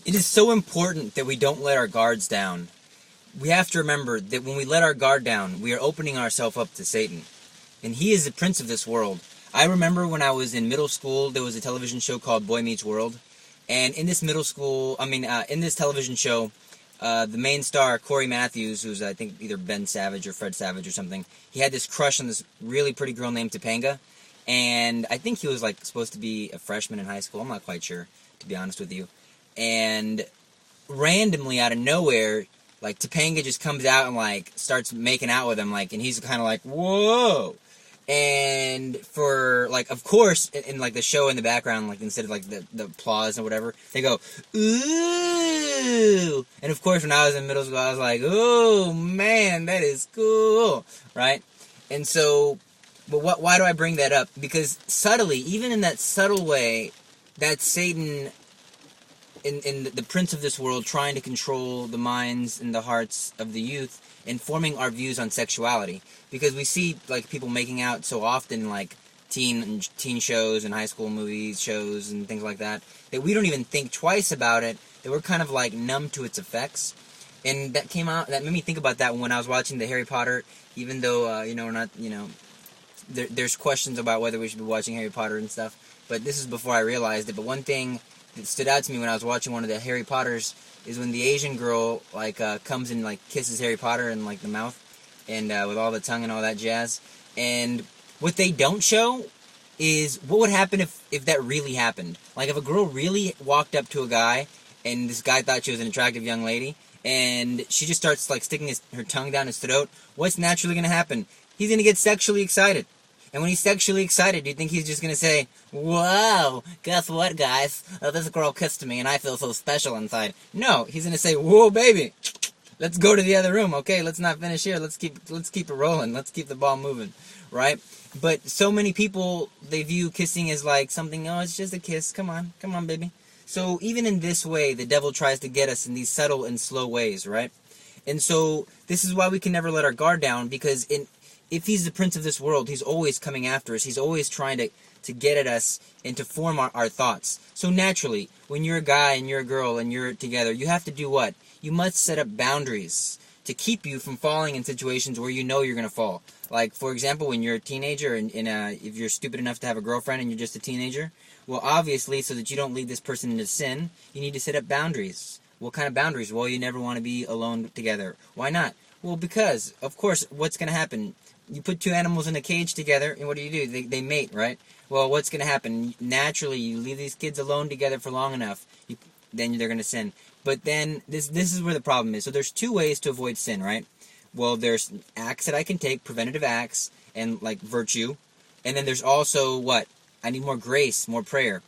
It is so important that we don't let our guards down. We have to remember that when we let our guard down, we are opening ourselves up to Satan. And he is the prince of this world. I remember when I was in middle school, there was a television show called Boy Meets World. And in this in this television show, the main star, Corey Matthews, who's I think either Ben Savage or Fred Savage or something, he had this crush on this really pretty girl named Topanga. And I think he was like supposed to be a freshman in high school. I'm not quite sure, to be honest with you. And randomly out of nowhere, like Topanga just comes out and like starts making out with him, like, and he's kind of like, whoa. And for like, of course, in like the show in the background, like instead of like the applause or whatever, they go ooh. And of course, when I was in middle school, I was like, oh man, that is cool, right? And so, but why do I bring that up? Because subtly, even in that subtle way, that Satan, in the prince of this world, trying to control the minds and the hearts of the youth, informing our views on sexuality. Because we see like people making out so often, like teen shows and high school movies, shows and things like that, that we don't even think twice about it. That we're kind of like numb to its effects. And that made me think about that when I was watching the Harry Potter. Even though we're not, there's questions about whether we should be watching Harry Potter and stuff. But this is before I realized it. But one thing that stood out to me when I was watching one of the Harry Potters is when the Asian girl comes and like kisses Harry Potter in like the mouth, and with all the tongue and all that jazz. And what they don't show is what would happen if that really happened. Like if a girl really walked up to a guy and this guy thought she was an attractive young lady, and she just starts like sticking her tongue down his throat. What's naturally going to happen? He's going to get sexually excited. And when he's sexually excited, do you think he's just going to say, whoa, guess what, guys? This girl kissed me and I feel so special inside. No, he's going to say, whoa, baby, let's go to the other room, okay? Let's not finish here. Let's keep it rolling. Let's keep the ball moving, right? But so many people, they view kissing as like something, oh, it's just a kiss. Come on, baby. So even in this way, the devil tries to get us in these subtle and slow ways, right? And so this is why we can never let our guard down, because if he's the prince of this world, he's always coming after us. He's always trying to get at us and to form our thoughts. So naturally, when you're a guy and you're a girl and you're together, you have to do what? You must set up boundaries to keep you from falling in situations where you know you're going to fall. Like, for example, when you're a teenager and if you're stupid enough to have a girlfriend and you're just a teenager, well, obviously, so that you don't lead this person into sin, you need to set up boundaries. What kind of boundaries? Well, you never want to be alone together. Why not? Well, because, of course, what's going to happen? You put two animals in a cage together, and what do? They mate, right? Well, what's going to happen? Naturally, you leave these kids alone together for long enough, then they're going to sin. But then, this is where the problem is. So there's two ways to avoid sin, right? Well, there's acts that I can take, preventative acts, and like virtue. And then there's also what? I need more grace, more prayer.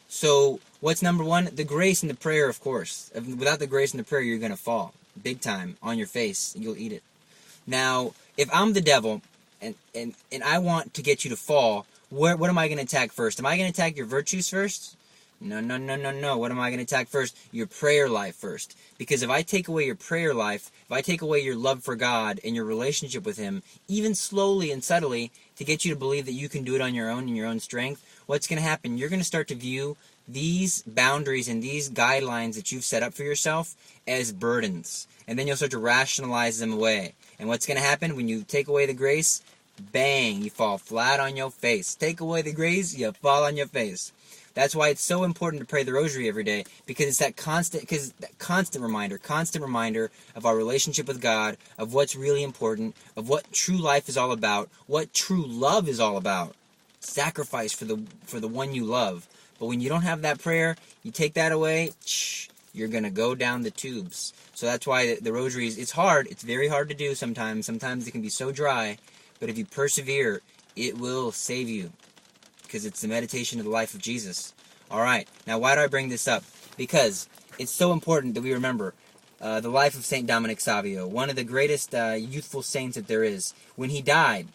So what's number one? The grace and the prayer, of course. Without the grace and the prayer, you're going to fall. Big time. On your face. You'll eat it. Now, if I'm the devil, and I want to get you to fall, what am I going to attack first? Am I going to attack your virtues first? No. What am I going to attack first? Your prayer life first. Because if I take away your prayer life, if I take away your love for God and your relationship with Him, even slowly and subtly, to get you to believe that you can do it on your own in your own strength, what's going to happen? You're going to start to view these boundaries and these guidelines that you've set up for yourself as burdens. And then you'll start to rationalize them away. And what's going to happen when you take away the grace? Bang, you fall flat on your face. Take away the grace, you fall on your face. That's why it's so important to pray the rosary every day, because it's that constant reminder of our relationship with God, of what's really important, of what true life is all about, what true love is all about. Sacrifice for the one you love. But when you don't have that prayer, you take that away, you're going to go down the tubes. So that's why the rosary it's hard. It's very hard to do sometimes. Sometimes it can be so dry. But if you persevere, it will save you. Because it's the meditation of the life of Jesus. Alright, now why do I bring this up? Because it's so important that we remember the life of St. Dominic Savio, one of the greatest youthful saints that there is. When he died,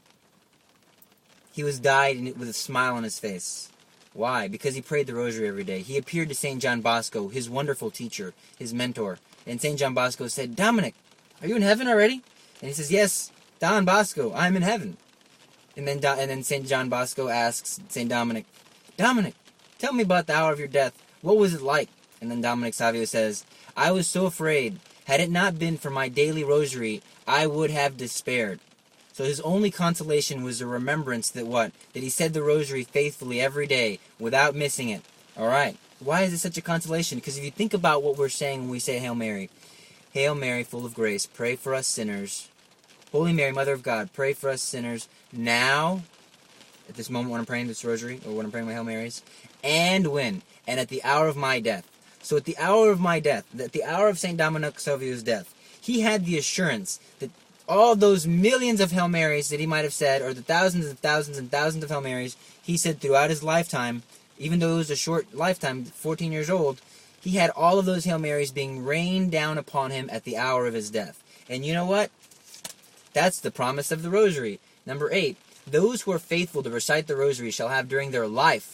he died with a smile on his face. Why? Because he prayed the rosary every day. He appeared to St. John Bosco, his wonderful teacher, his mentor. And St. John Bosco said, Dominic, are you in heaven already? And he says, yes, Don Bosco, I'm in heaven. And then St. John Bosco asks St. Dominic, Dominic, tell me about the hour of your death. What was it like? And then Dominic Savio says, I was so afraid. Had it not been for my daily rosary, I would have despaired. So his only consolation was the remembrance that what? That he said the rosary faithfully every day without missing it. Alright. Why is it such a consolation? Because if you think about what we're saying when we say Hail Mary. Hail Mary, full of grace, pray for us sinners. Holy Mary, Mother of God, pray for us sinners now, at this moment when I'm praying this rosary, or when I'm praying my Hail Marys, and when? And at the hour of my death. So at the hour of my death, at the hour of St. Dominic Savio's death, he had the assurance that all those millions of Hail Marys that he might have said, or the thousands and thousands and thousands of Hail Marys he said throughout his lifetime, even though it was a short lifetime, 14 years old, he had all of those Hail Marys being rained down upon him at the hour of his death. And you know what? That's the promise of the rosary. Number 8, those who are faithful to recite the rosary shall have during their life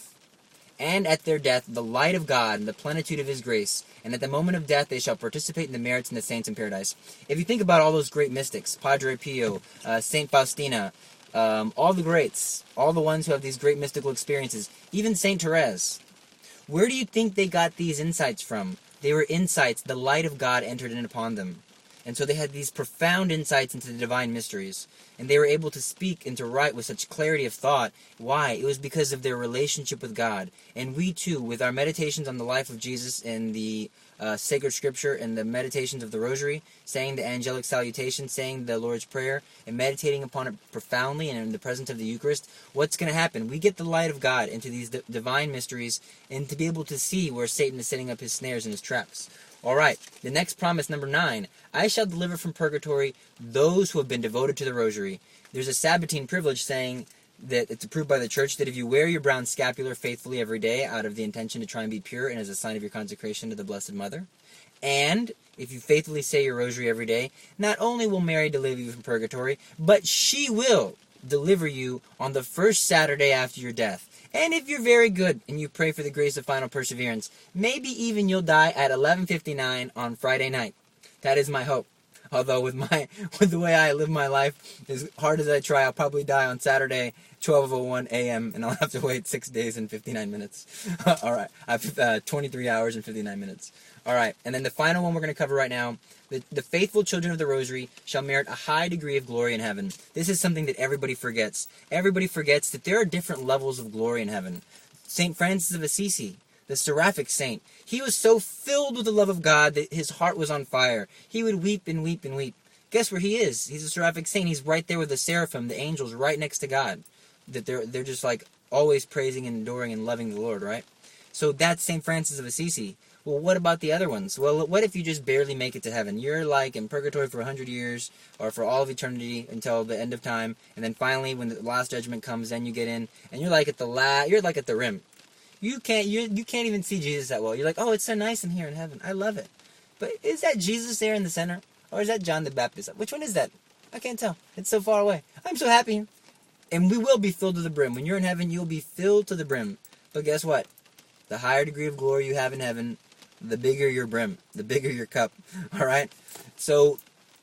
and at their death the light of God and the plenitude of His grace, and at the moment of death they shall participate in the merits and the saints in paradise. If you think about all those great mystics, Padre Pio, Saint Faustina, all the greats, all the ones who have these great mystical experiences, even Saint Therese, where do you think they got these insights from? They were insights, the light of God entered in upon them. And so they had these profound insights into the divine mysteries. And they were able to speak and to write with such clarity of thought. Why? It was because of their relationship with God. And we too, with our meditations on the life of Jesus and the sacred scripture and the meditations of the rosary, saying the angelic salutation, saying the Lord's Prayer, and meditating upon it profoundly and in the presence of the Eucharist, what's going to happen? We get the light of God into these divine mysteries and to be able to see where Satan is setting up his snares and his traps. Alright, the next promise, number 9. I shall deliver from purgatory those who have been devoted to the rosary. There's a Sabbatine privilege saying that it's approved by the church that if you wear your brown scapular faithfully every day out of the intention to try and be pure and as a sign of your consecration to the Blessed Mother, and if you faithfully say your rosary every day, not only will Mary deliver you from purgatory, but she will deliver you on the first Saturday after your death. And if you're very good and you pray for the grace of final perseverance, maybe even you'll die at 11:59 on Friday night. That is my hope. Although with the way I live my life, as hard as I try, I'll probably die on Saturday, 12:01 a.m., and I'll have to wait 6 days and 59 minutes. All right, I have 23 hours and 59 minutes. All right, and then the final one we're going to cover right now, the faithful children of the Rosary shall merit a high degree of glory in heaven. This is something that everybody forgets. Everybody forgets that there are different levels of glory in heaven. St. Francis of Assisi, the seraphic saint, he was so filled with the love of God that his heart was on fire. He would weep and weep and weep. Guess where he is? He's a seraphic saint. He's right there with the seraphim, the angels, right next to God. That they're just like always praising and adoring and loving the Lord, right? So that's St. Francis of Assisi. Well, what about the other ones? Well, what if you just barely make it to heaven? You're like in purgatory for 100 years or for all of eternity until the end of time, and then finally when the last judgment comes, then you get in, and you're like at the rim. You can't even see Jesus that well. You're like, oh, it's so nice in here in heaven. I love it. But is that Jesus there in the center? Or is that John the Baptist? Which one is that? I can't tell. It's so far away. I'm so happy. And we will be filled to the brim. When you're in heaven, you'll be filled to the brim. But guess what? The higher degree of glory you have in heaven, the bigger your brim, the bigger your cup. All right? So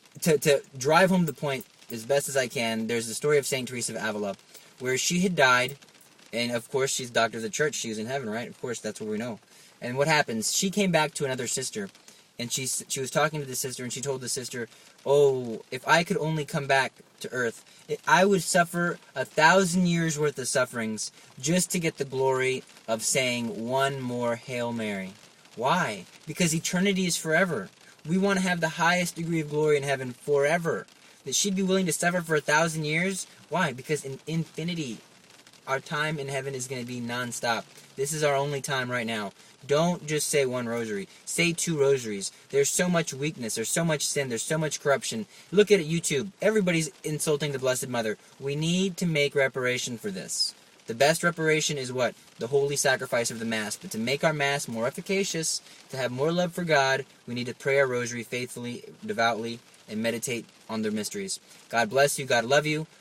to drive home the point as best as I can, there's the story of St. Teresa of Avila, where she had died. And, of course, she's the doctor of the church. She was in heaven, right? Of course, that's what we know. And what happens? She came back to another sister, and she was talking to the sister, and she told the sister, oh, if I could only come back to earth, I would suffer 1,000 years' worth of sufferings just to get the glory of saying one more Hail Mary. Why? Because eternity is forever. We want to have the highest degree of glory in heaven forever. That she'd be willing to suffer for 1,000 years? Why? Because in infinity, our time in heaven is going to be non-stop. This is our only time right now. Don't just say one rosary. Say 2 rosaries. There's so much weakness. There's so much sin. There's so much corruption. Look at YouTube. Everybody's insulting the Blessed Mother. We need to make reparation for this. The best reparation is what? The holy sacrifice of the Mass. But to make our Mass more efficacious, to have more love for God, we need to pray our rosary faithfully, devoutly, and meditate on their mysteries. God bless you. God love you.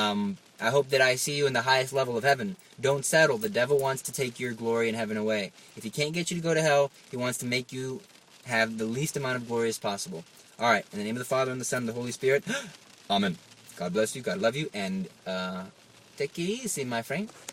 I hope that I see you in the highest level of heaven. Don't settle. The devil wants to take your glory in heaven away. If he can't get you to go to hell, he wants to make you have the least amount of glory as possible. Alright, in the name of the Father, and the Son, and the Holy Spirit, Amen. God bless you, God love you, and take it easy, my friend.